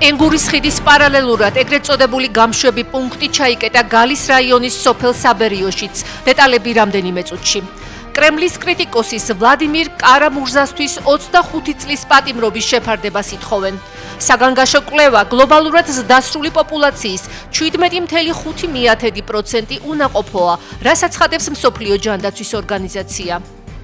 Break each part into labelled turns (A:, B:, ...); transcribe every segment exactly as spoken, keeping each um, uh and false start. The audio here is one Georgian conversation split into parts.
A: ენგურის ხიდის პარალელურად ეგრეთ წოდებული გამშვები პუნქტი ჩაიკეტა გალის რაიონის სოფელ საბერიოშიც. დეტალები რამდენიმე წუთში. კრემლის კრიტიკოსის ვლადიმირ კარამურზასთვის ოცდახუთი წლის პატიმრობის შეფარდებას ითხოვენ. საგანგაშო კვლევა გლობალურად ზრდასრული პოპულაციის შვიდმეტი ფاصლე ხუთი პროცენტი უნაყოფოა, რასაც ხადებს მსოფლიო ჯანდაცვის ორგანიზაცია.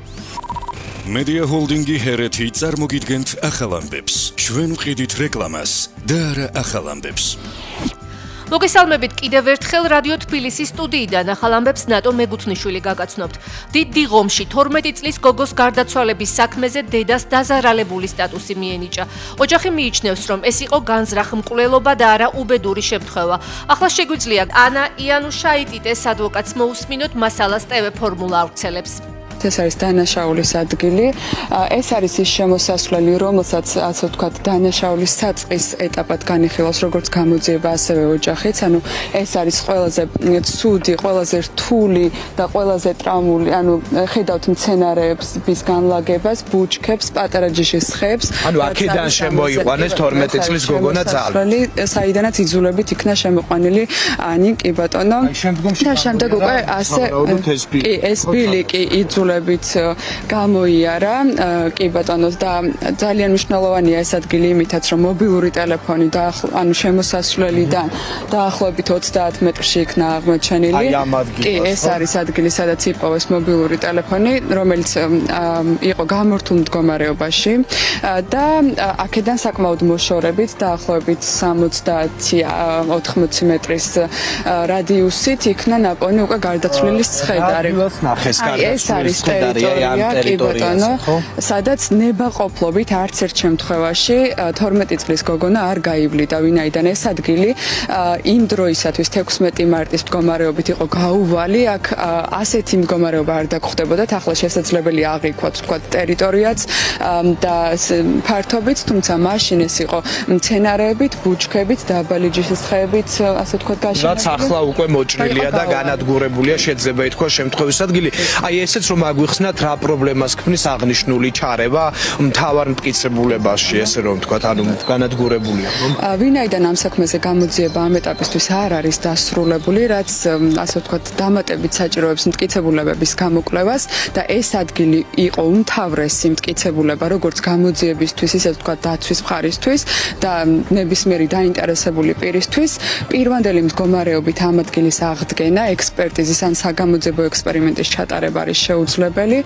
B: Media Holdingi ჰერეთი წარმოგიდგენთ ახალ ამბებს. ჩვენ ვყიდით რეკლამას და არა ახალ ამბებს.
A: მოგესალმებით კიდევ ერთხელ რადიო თბილისის სტუდიიდან ახალ ამბებს ნატო მეგუთნიშვილი გაგაცნობთ. დიდ დიღომში თორმეტი წლის გოგოს გარდაცვალების საქმეზე დედას დაზარალებული სტატუსი მიენიჭა. ოჯახი მიიჩნევს, რომ ეს იყო განზრახ მკვლელობა და არა უბედური შემთხვევა. ახლა შეგვიძლია ანა იანუშაიტიტეს ადვოკატს მოусმინოთ, მასალას ტევ ფორმულა ავრცელებს.
C: ეს არის დანაშაულის ადგილი. ეს არის ის შემოსასვლელი, რომელსაც ასე ვთქვათ, დანაშაულის საწყის ეტაპად განიხილავს როგორც გამოძიება, ასევე ოჯახიც. ანუ ეს არის ყველაზე ცუდი, ყველაზე რთული და ყველაზე ტრაუმული, ანუ ხედავთ მცენარეებს, bis განლაგებას, ბუჩქებს, პატარა ჯიშის ხეებს.
D: ანუ აქედან შემოიყვანეს თორმეტი წლის გოგონა ძალა.
C: საიდანაც იძულებით იქნა შემოყვანილიანი კი ბატონო. და შემდეგ უკვე ასე კი ეს ბილიკი იძულ გამოიარა კი ბატონოს და ძალიან მნიშვნელოვანია ეს ადგილი იმითაც რომ მობილური ტელეფონი და ანუ შემოსასვლელიდან დაახლოებით ოცდაათ მეტრში იქნა აღმოჩენილი. კი ეს არის ადგილი სადაც იპოვეს მობილური ტელეფონი რომელიც იყო გამორთულ მდგომარეობაში და აქედან საკმაოდ მოშორებით დაახლოებით სამოცდაათი ოთხმოცი მეტრის რადიუსით იქნა ნაპოვნი უკვე გარდაცვლილის ცხედარი. ეს არის ტერიტორია, კი ბატონო, სადაც ნებაყოფლობით არც ერთ შემთხვევაში თორმეტი წლის გოგონა არ გაივლიდა, ვინაიდან ეს ადგილი იმ დროისათვის თექვსმეტი მარტის მდგომარეობით იყო გაუვალი, აქ ასეთი მდგომარეობა არ დაგხვდებოდათ, ახლა შესაძლებელია აღიქვათ, ვთქვათ, ტერიტორიაც და ფართობით, თუმცა მაშინ ეს იყო მცენარეებით, ბუჩქებით, დაბალი ჯიშის ხეებით, ასე ვთქვათ, გაშენებული.
D: რაც ახლა უკვე მოჭრილია და განადგურებულია, შეიძლება ითქვას შემთხვევის ადგილი. აი ესეც რომ აგვიხსნათ რა პრობლემას ქმნის აღნიშნული ჩარევა მთავარ მტკიცებულებაში, ესე რომ ვთქვათ, ანუ განადგურებულია.
C: ვინაიდან ამ საქმეზე გამოძიება ამ ეტაპისთვის არ არის დასრულებული, რაც ასე ვთქვათ, დამატებით საჭიროებს მტკიცებულებების გამოკვლევას და ეს ადგილი იყო უმთავრესი მტკიცებულება როგორც გამოძიებისთვის, ისე ვთქვათ, დაცვის მხარისთვის და ნებისმიერი დაინტერესებული პირისთვის, პირვანდელი მდგომარეობით ამ ადგილის აღდგენა, ექსპერტიზის ან საგამოძიებო ექსპერიმენტის ჩატარება არის შეუძლებელი.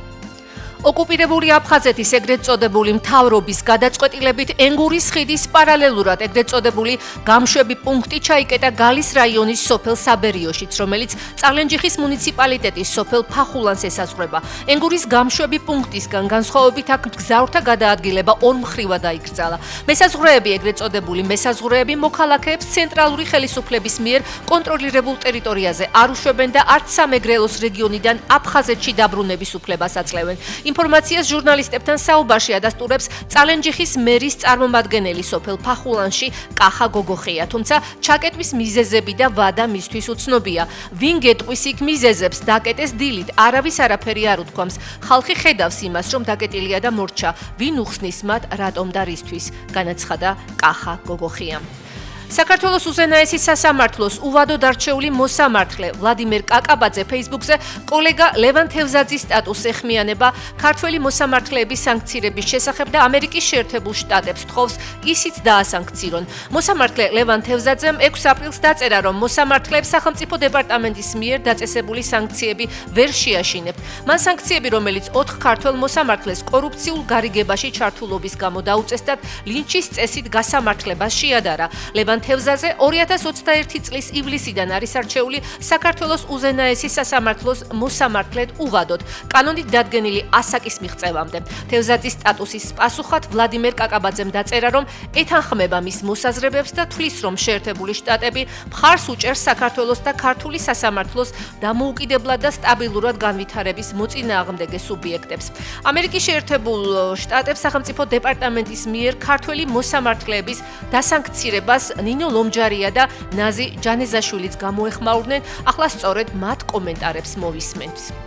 A: ოკუპირებული აფხაზეთის ეგრეთ წოდებული მთავრობის გადაწყვეტილებით ენგურის ხიდის პარალელურად ეგრეთ წოდებული გამშვები პუნქტი ჩაიკეტა გალის რაიონის სოფელ საბერიოშიც, რომელიც წალენჯიხის მუნიციპალიტეტის სოფელ ფახულანს ესაზღვრება. ენგურის გამშვები პუნქტისგან განსხვავებით აქ მგზავრთა გადაადგილება ორმხრივად დაიკრძალა. მესაზღვრეები ეგრეთ წოდებული მესაზღვრეები მოქალაქეებს ცენტრალური ხელისუფლების მიერ კონტროლირებულ ტერიტორიაზე არ უშვებენ და არც სამეგრელოს რეგიონიდან აფხაზეთში დაბრუნების უფლებას აძლევენ. ინფორმაციას ჟურნალისტებთან საუბარში ადასტურებს წალენჯიხის მერის წარმომადგენელი სოფელ ფახულანში კახა გოგოხია, თუმცა ჩაკეტვის მიზეზები და ვადა მისთვის უცნობია. ვინ გეტყვის იქ მიზეზებს დაკეტეს დილით, არავის არაფერი არ უთქვამს. ხალხი ხედავს იმას, რომ დაკეტილია და მორჩა, ვინ უხსნის მათ რატომ და რისთვის, განაცხადა კახა გოგოხია. საქართველოს უზენაესის სასამართლოს უვადოდ არჩეული მოსამართლე ვლადიმერ კაკაბაძე ფეისბუქზე კოლეგა ლევან თევზაძის სტატუსს ეხმიანება ქართველი მოსამართლეების სანქცირების შესახებ და ამერიკის შეერთებულ შტატებს თხოვს ისიც დაასანქცირონ. მოსამართლე ლევან თევზაძემ ექვსი აპრილს დაწერა, რომ მოსამართლეებს სახელმწიფო დეპარტამენტის მიერ დაწესებული სანქციები ვერ შეაშინებთ. მან სანქციები, რომელიც ოთხ ქართველ მოსამართლეს კორუფციულ გარიგებაში ჩართულობის გამო დაუწესდათ, ლინჩის წესით გასამართლებას შეადარა. ლევან თევზაძე ორი ათას ოცდაერთი წლის ივლისიდან არის არჩეული საქართველოს უზენაესის სასამართლოს მოსამართლედ უვადოდ, კანონით დადგენილი ასაკის მიღწევამდე. თევზაძის სტატუსის პასუხად ვლადიმერ კაკაბაძემ დაწერა, რომ ეთანხმება მის მოსაზრებებს და თვლის, რომ შეერთებული შტატები მხარს უჭერს საქართველოს და ქართული სასამართლოს დამოუკიდებლად და სტაბილურად განვითარების მოწინააღმდეგე სუბიექტებს. ამერიკის შეერთებულ შტატებს სახელმწიფო დეპარტამენტის მიერ ქართველი მოსამართლეების დასანქცირებას ნინო ლომჯარია და ნაზი ჯანეზაშვილიც გამოეხმაურნენ. ახლა სწორედ მათ კომენტარებს მოვისმენთ.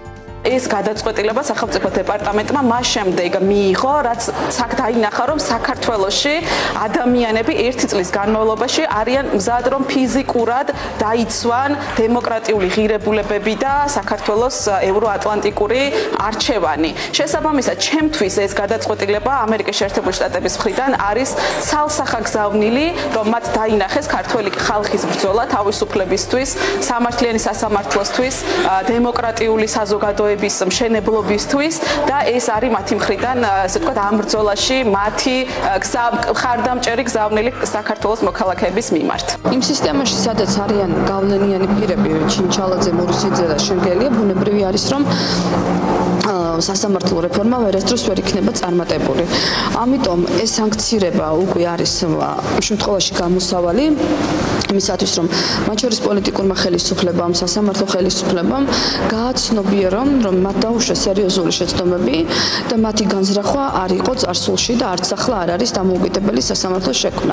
E: ეს გადაწყვეტილება სახელმწიფო დეპარტამენტმა მას შემდეგ მიიღო, რაც აქ დაინახა, რომ საქართველოში ადამიანები ერთი წლის განმავლობაში არიან მზად, რომ ფიზიკურად დაიცვან დემოკრატიული ღირებულებები და საქართველოს ევროატლანტიკური არჩევანი. შესაბამისად, ჩემთვის ეს გადაწყვეტილება ამერიკის შეერთებული შტატების მხრიდან არის ცალსახაგზავნილი, რომ მათ დაინახეს ქართველი ხალხის ბრძოლა თავისუფლებისთვის, სამართლიანი სასამართლოსთვის, დემოკრატიული საზოგადოების მშენებლობისთვის და ეს არის მათი მხრიდან, ასე ვთქვათ, ამ ბრძოლაში მათი ხარდამჭერი გზავნილი საქართველოს მოქალაქეების მიმართ.
C: იმ სისტემაში, სადაც არიან გავლენიანი პირები, ჩინჩალაძე, მურუსიძე და შენგელია, ბუნებრივი არის, რომ სასამართლო რეფორმა ვერასდროს ვერ იქნება წარმატებული. ამიტომ ეს სანქცირება უკვე არის იმ შემთხვევაში გამოსავალი იმისათვის, რომ მათ შორის პოლიტიკურმა ხელისუფლებამ, სასამართლო ხელისუფლებამ გააცნობიერონ, რომ მათ დაუშვეს სერიოზული შეცდომები და მათი განზრახვა არ იყო წარსულში და არც ახლა არ არის დამოუკიდებელი სასამართლოს შექმნა.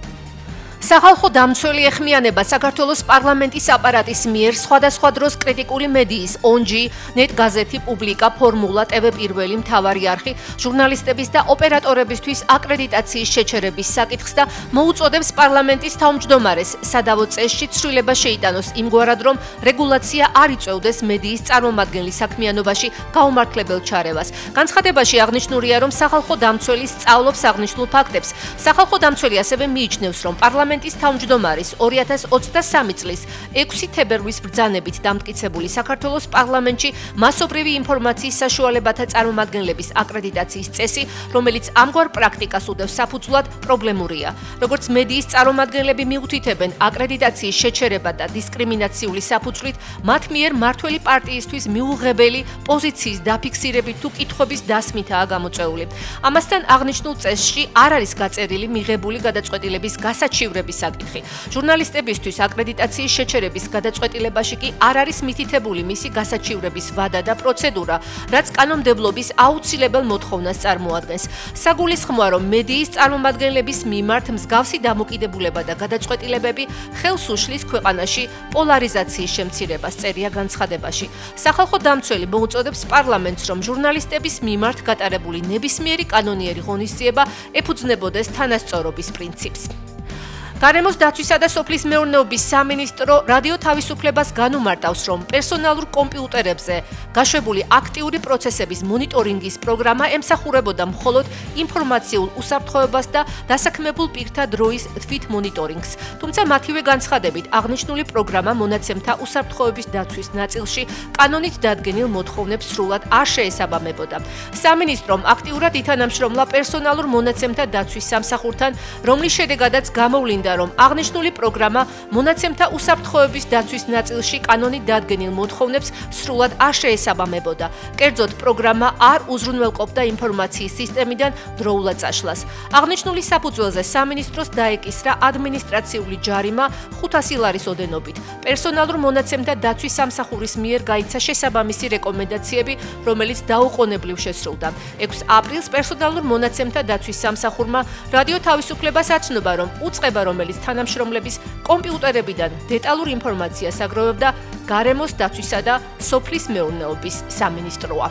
A: სახალხო დამცველი ეხმიანება საქართველოს პარლამენტის აპარატის მიერ სხვადასხვა დროს კრიტიკული მედიის ონჯი, ნეტ გაზეთი, პუბლიკა, ფორმულა, ტევ პირველი, მთავარი არხი, ჟურნალისტების და ოპერატორებისთვის აკრედიტაციის შეჩერების საკითხს და მოუწოდებს პარლამენტის თავმჯდომარეს სადავო წესში ცვლილება შეიტანოს იმგვარად, რომ რეგულაცია არ იწვევდეს მედიის წარმომადგენლის საქმიანობაში გაუმართლებელ ჩარევას. განცხადებაში აღნიშნულია, რომ სახალხო დამცველი სწავლობს აღნიშნულ ფაქტებს. სახალხო დამცველი ასევე მიიჩნევს, რომ პარლამენტის თავმჯდომარის ორი ათას ოცდასამი წლის ექვსი თებერვლის ბრძანებით დამტკიცებული საქართველოს პარლამენტში მასობრივი ინფორმაციის საშუალებათა წარმომადგენლების აკრედიტაციის წესი, რომელიც ამგვარ პრაქტიკას უდევს საფუძვლად, პრობლემურია. როგორც მედიის წარმომადგენლები მიუთითებენ, აკრედიტაციის შეჩერება და დისკრიმინაციული საფუძვლით მათ მიერ მართველი პარტიისთვის მიუღებელი პოზიციის დაფიქსირებით თუ კითხვების დასმითაა გამოწვეული. ამასთან აღნიშნულ წესში არ არის გაწერილი მიღებული გადაწყვეტილების გასაჩივრება საკითხი. ჟურნალისტებისთვის აკრედიტაციის შეჩერების გადაწყვეტილებაში კი არ არის მითითებული მისი გასაჩივრების ვადა და პროცედურა, რაც კანონმდებლობის აუცილებელ მოთხოვნას წარმოადგენს. საგულისხმოა, რომ მედიის წარმომადგენლების მიმართ მსგავსი დამოკიდებულება და გადაწყვეტილებები ხელს უშლის ქვეყანაში პოლარიზაციის შემცირებას, წერია განცხადებაში. სახალხო დამცველი მოუწოდებს პარლამენტს, რომ ჟურნალისტების მიმართ გატარებული ნებისმიერი კანონიერი ღონისძიება ეფუძნებოდეს თანასწორობის პრინციპს. გარემოს დაცვისა და სოფლის მეურნეობის სამინისტრო რადიო თავისუფლებას განუმარტავს, რომ პერსონალურ კომპიუტერებზე გაშვებული აქტიური პროცესების მონიტორინგის პროგრამა ემსახურებოდა მხოლოდ ინფორმაციულ უსაფრთხოებას და დასაქმებულ პირთა დროის თვით მონიტორინგს. თუმცა მათივე განცხადებით, აღნიშნული პროგრამა მონაცემთა უსაფრთხოების დაცვის ნაწილში კანონით დადგენილ მოთხოვნებს სრულად არ შეესაბამებოდა. სამინისტრომ აქტიურად ითანამშრომლა პერსონალურ მონაცემთა დაცვის სამსახურთან, რომლის შედეგადაც გამოვლინდა, რომ აღნიშნული პროგრამა მონაცემთა უსაფრთხოების დაცვის ნაწილში კანონით დადგენილ მოთხოვნებს სრულად არ შეესაბამებოდა. კერძოდ, პროგრამა არ უზრუნველყოფდა ინფორმაციის სისტემიდან დროულად წაშლას. აღნიშნული საფუძველზე სამინისტროს დაეკისრა ადმინისტრაციული ჯარიმა ხუთასი ლარის ოდენობით. პერსონალურ მონაცემთა დაცვის სამსახურის მიერ გაიცა შესაბამისი რეკომენდაციები, რომელიც დაუყოვნებლივ შესრულდა. ექვსი აპრილს პერსონალურ მონაცემთა დაცვის სამსახურმა რადიო თავისუფლებას აცნობა, რომ უწყება, რომელიც თანამშრომლების კომპიუტერებიდან დეტალურ ინფორმაციას აგროვებდა გარემოს დაცვისა და სოფლის მეურნეობის სამინისტროა.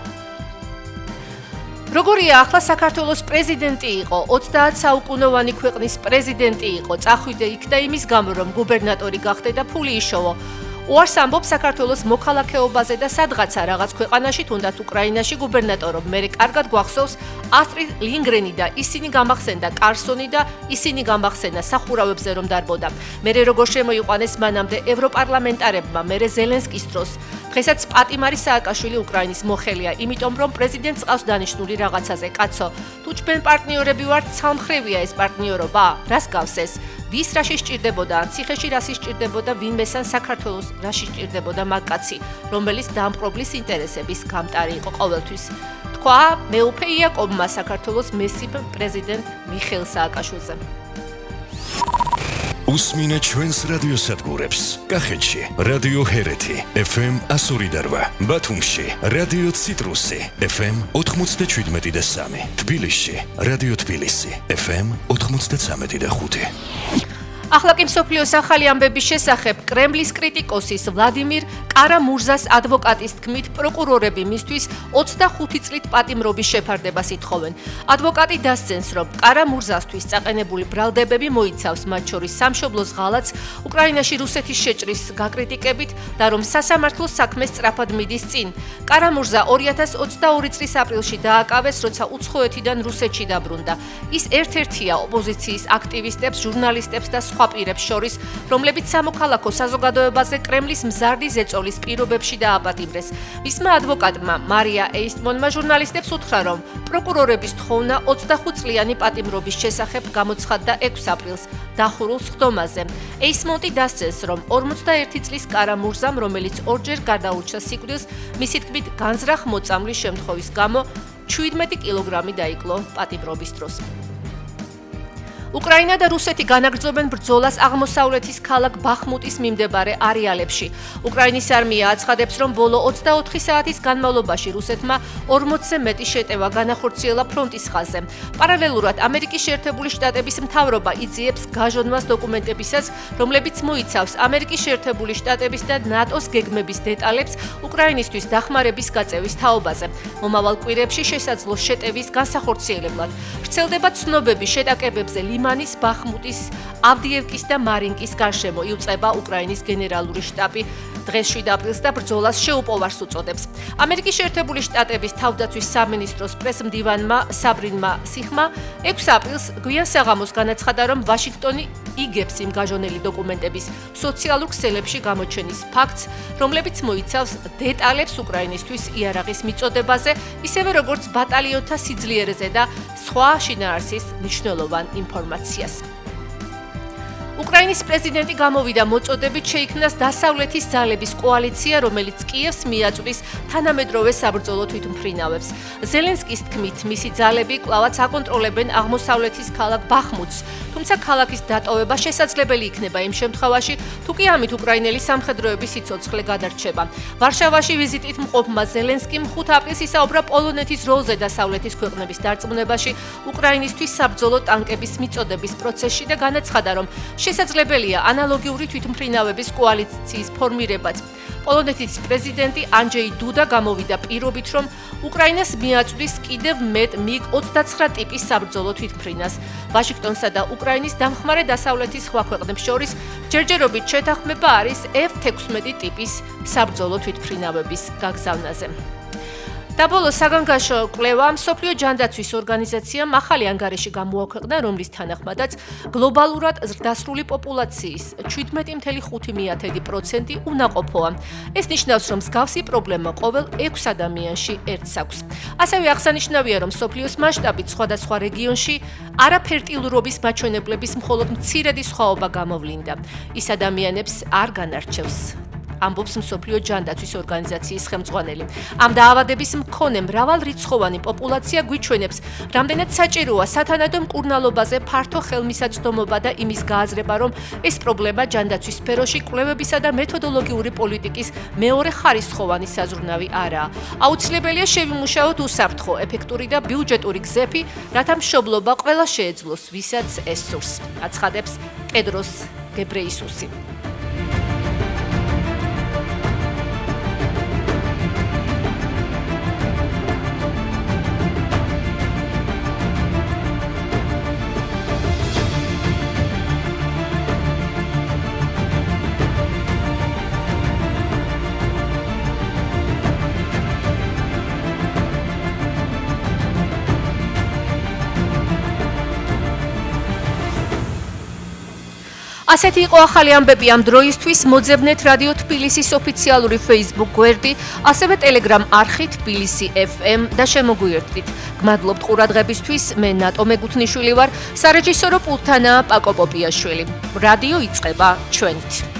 A: როგორია ახლა საქართველოს პრეზიდენტი იყო, ოცდაათ საუკუნოვანი ქვეყნის პრეზიდენტი იყო, წახვიდე იქ და იმის გამო, რომ გუბერნატორი გახდე და ფული იშოვო. უარს ამბობ საქართველოს მოქალაქეობაზე და სადღაცა რაღაც ქვეყანაში, თუნდაც უკრაინაში გუბერნატორობ. მე კარგად გვახსოვს ასტრიდ ლინგრენი და ისინი გამახსენდა კარსონი და ისინი გამახსენა სახურავებზე რომ დარბოდა. მე როგორ შემოიყვანეს მანამდე ევროპარლამენტარებმა, მე ზელენსკის დროს. დღესაც პატიმარი სააკაშვილი უკრაინის მოხელია, იმიტომ რომ პრეზიდენტს ყავს დანიშნული რაღაცაზე. კაცო, თუ ჩვენ პარტნიორები ვართ, ცალმხრივია ეს პარტნიორობა? რას გავს ეს? ვის რაში სჭირდებოდა, ციხეში რაში სჭირდებოდა, ვინმეს ან საქართველოს რაში სჭირდებოდა მაგკაცი, რომელიც დამპყრობლის ინტერესების გამტარი იყო ყოველთვის. თქვა მეუფე იაკობმა საქართველოს მესიბ პრეზიდენტ მიხეილ სააკაშვილზე.
B: უსმინე ჩვენს რადიოსადგურებს. კახეთში რადიო ჰერეთი ეფ ემ εκατო ორი და რვა, ბათუმში რადიო ციტრუსი ეფ ემ ოთხმოცდაშვიდმეტი და სამი, თბილისში რადიო თბილისი ეფ ემ ოთხმოცდაცამეტი და ხუთი.
A: ახლა კი მსოფლიოს ახალი ამბების შესახებ კრემლის კრიტიკოსის ვლადიმირ კარა-მურზას ადვოკატის თქმით პროკურორები მისთვის ოცდახუთი წლით პატიმრობის შეფარდებას ითხოვენ. ადვოკატი დასცენს, რომ კარა-მურზასთვის წაყენებული ბრალდებები მოიცავს მათ შორის სამშობლოს ღალატს, უკრაინაში რუსეთის შეჭრის გაკრიტიკებით და რომ სასამართლო საქმე სწრაფად მიდის წინ. კარა-მურზა ორი ათას ოცდაორი წლის აპრილში დააკავეს, როცა უცხოეთიდან რუსეთში დაბრუნდა. ის ერთ-ერთია ოპოზიციის აქტივისტებს, ჟურნალისტებს და სხვა პირებს შორის, რომლებიც სამოქალაქო საზოგადოებაზე კრემლის მზარდი ზეწოლის პირობებში დააპატიმრეს. მისმა ადვოკატმა მარია ეისტმონმა ჟურნალისტებს უთხრა, რომ პროკურორების თხოვნა ოცდახუთწლიანი პატიმრობის შესახებ გამოცხადდა ექვსი აპრილს დახურულ სხდომაზე. ეისტმონტი დასცენს, რომ ორმოცდაერთი წლის კარა-მურზამ, რომელიც ორჯერ გადაურჩა სიკვდილს, მისი თქმით განზრახ მოწამვლის შემთხვევის გამო შვიდმეტი კილოგრამი დაიკლო პატიმრობის დროს. უკრაინა და რუსეთი განაგრძობენ ბრძოლას აღმოსავლეთის ქალაქ ბახმუტის მიმდებარე არეალებში. უკრაინის არმია აცხადებს, რომ ბოლო ოცდაოთხი საათის განმავლობაში რუსეთმა ორმოცზე მეტი შეტევა განახორციელა ფრონტის ხაზზე. პარალელურად ამერიკის შეერთებული შტატების მთავრობა იძიებს გაჟონვას დოკუმენტებისას, რომლებიც მოიცავს ამერიკის შეერთებული შტატების და ნატოს გეგმების დეტალებს უკრაინისთვის დახმარების გაწევის თაობაზე. მომავალ კვირებში შესაძლო შეტევის განსახორციელებლად ვრცელდება ცნობები შეტაკებებზე ლიმანის, ბახმუტის, ავდიევკის და მარინკის გარშემო. იუწება უკრაინის გენერალური შტაბი დღეს შვიდ აპრილს და ბრძოლას შეუპოვარს უწოდებს. ამერიკის შეერთებული შტატების თავდაცვის სამინისტროს პრესმდივანმა საბრინმა სიხმა ექვსი აპრილს გვიან საღამოს განაცხადა, რომ ვაშინგტონი იგებს იმ გაჟონელი დოკუმენტების სოციალურ ქსელებში გამოჩენის ფაქტს, რომლებიც მოიცავს დეტალებს უკრაინისთვის იარაღის მიწოდებაზე, ისევე როგორც ბატალიონთა სიძლიერეზე და სხვა შინაარსის მნიშვნელოვან ინფორმაციას. უკრაინის პრეზიდენტი გამოვიდა მოწოდებით შეიქმნას დასავლეთის ძალების კოალიცია, რომელიც კიევს მიაწვდის თანამედროვე საბრძოლო თვითმფრინავებს. ზელენსკის თქმით, მისი ძალები კვლავაც აკონტროლებენ აღმოსავლეთის ქალაქ ბახმუტს, თუმცა ქალაქის დატოვება შესაძლებელი იქნება იმ შემთხვევაში, თუ კი ამით უკრაინელი სამხედროების სიცოცხლე გადარჩება. ვარშავაში ვიზიტით მყოფმა ზელენსკიმ ხუთი აპრილს ისაუბრა პოლონეთის როლზე დასავლეთის ქვეყნების დარწმუნებაში უკრაინისთვის საბრძოლო ტანკების მიწოდების პროცესში და განაცხადა, რომ შესაძლებელია ანალოგიური თვითმფრინავების კოალიციის ფორმირებაც. პოლონეთის პრეზიდენტი ანჯეი დუდა გამოვიდა პირობით, რომ უკრაინას მიაწვდის კიდევ მეტ მიგ ოცდაცხრა ტიპის საბრძოლო თვითმფრინავს. ვაშინგტონსა და უკრაინის დამხმარე დასავლეთის სხვა ქვეყნებს შორის ჯერჯერობით შეთანხმება არის ეფ თექვსმეტი ტიპის საბრძოლო თვითმფრინავების გაგზავნაზე. და ბოლოს საგანგაშო კვლევა მსოფლიო ჯანდაცვის ორგანიზაციამ ახალი ანგარიში გამოაქვეყნა, რომლის თანახმადაც გლობალურად ზრდასრული პოპულაციის შვიდმეტი ფاصლე ხუთი პროცენტი უნაყოფოა. ეს ნიშნავს, რომ მსგავსი პრობლემა ყოველ ექვს ადამიანში ერთს აქვს. ასევე აღსანიშნავია, რომ მსოფლიოს მასშტაბით სხვადასხვა რეგიონში არაფერტილურობის მაჩვენებლების მხოლოდ მცირედი სხვაობა გამოვლინდა. ის ადამიანებს არ განარჩევს. ამბობს მსოფლიო ჯანდაცვის ორგანიზაციის ხელმძღვანელი. ამ დაავადების მქონე მრავალრიცხოვანი პოპულაცია გვიჩვენებს, რამდენად საჭიროა სათანადო მკურნალობაზე ფართო ხელმისაწვდომობა და იმის გააზრება, რომ ეს პრობლემა ჯანდაცვის სფეროში კვლევებისა და მეთოდოლოგიური პოლიტიკის მეორე ხარისხოვანი საზრუნავი არაა. აუცილებელია შევიმუშაოთ უსაფრთხო, ეფექტური და ბიუჯეტური გზები, რათა მშობლობა ყველა შეეძლოს, ვისაც ეს სურს. აცხადებს ტედროს გებრეისუსი. ასეთი იყო ახალი ამბები ამ დროისთვის. მოძებნეთ რადიო თბილისის ოფიციალური Facebook გვერდი, ასევე Telegram არხი თბილისი ეფ ემ და შემოგვიერთდით. გმადლობთ ყურადღებისთვის. მე ნატო მეგუთნიშვილი ვარ. სარეჟისორო პულტთანაა პაკო პოპიაშვილი. რადიო იწყება ჩვენით.